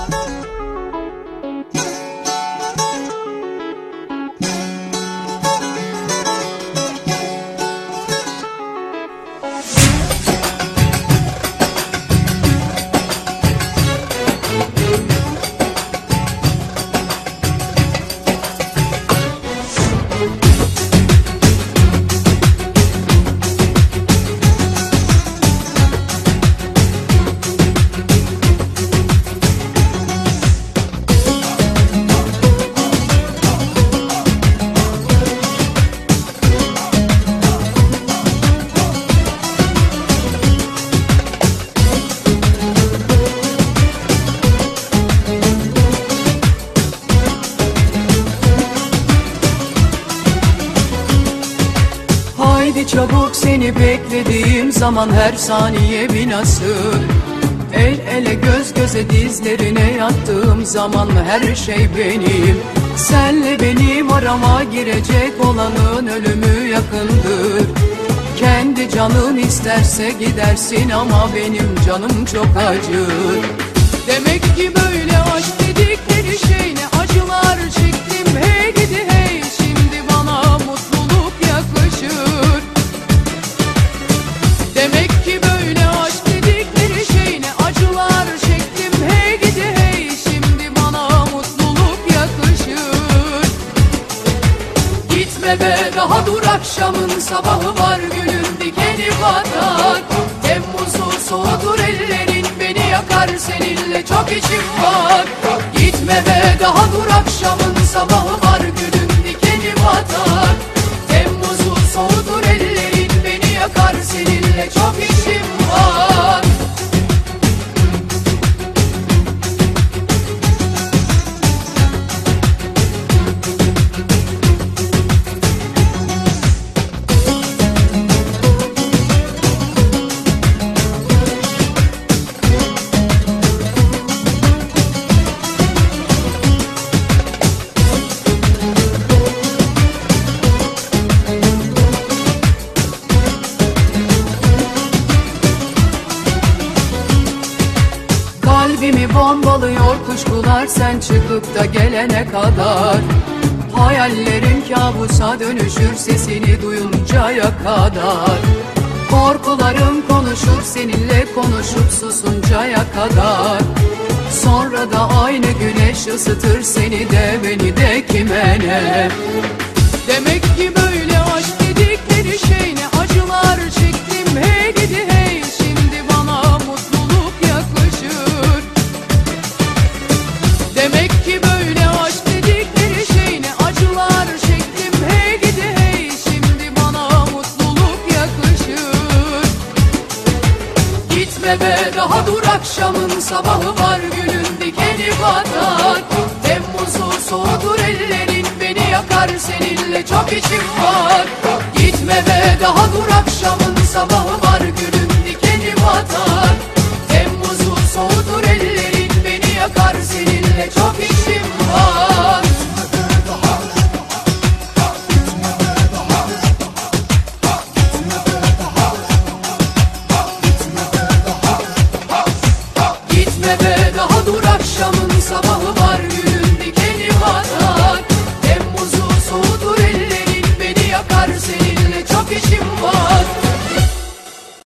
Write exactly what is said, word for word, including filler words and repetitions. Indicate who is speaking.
Speaker 1: Çabuk seni beklediğim zaman her saniye bir nasıl. El ele göz göze dizlerine yattığım zaman her şey benim. Senle benim arama girecek olanın ölümü yakındır. Kendi canın isterse gidersin ama benim canım çok acır. Demek ki böyle aşk dedikleri şey ne acılar çektim hey gidi hey. Şimdi bana mutluluk yaklaşır. Demek ki böyle aşk dedikleri şey ne acılar çektim hey gidi hey. Şimdi bana mutluluk yakışır. Gitme be daha dur akşamın sabahı var gülün dikeni batar. Temmuz'u soğutur ellerin beni yakar seninle çok içim var. Gitme be daha dur akşamın sabahı var gülün dikeni batar. Temmuz'u soğutur ellerin beni yakar seninle çok işim var. Kalbimi bombalıyor kuşkular sen çıkıp da gelene kadar. Hayallerim kabusa dönüşür sesini duyuncaya kadar. Korkularım konuşur seninle konuşup susuncaya kadar. Sonra da aynı güneş ısıtır seni de beni de kime ne. Demek ki böyle aşk dedikleri şey ne acılar çektim hey gidi hey. Şimdi bana mutluluk yaklaşır. Demek ki böyle aşk dedikleri şey ne acılar çektim hey gidi hey. Şimdi bana mutluluk yakışır. Gitme be daha dur akşamın sabahı var gülün dikeni batar. Temmuz'u soğutur ellerin beni yakar seninle çok içim var. Gitme be daha dur akşamın sabahı var.